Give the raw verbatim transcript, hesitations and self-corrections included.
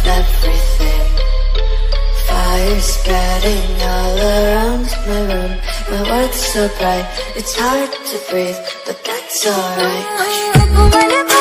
everything. Fire spreading all around my room. My world's so bright, it's hard to breathe, but that's alright.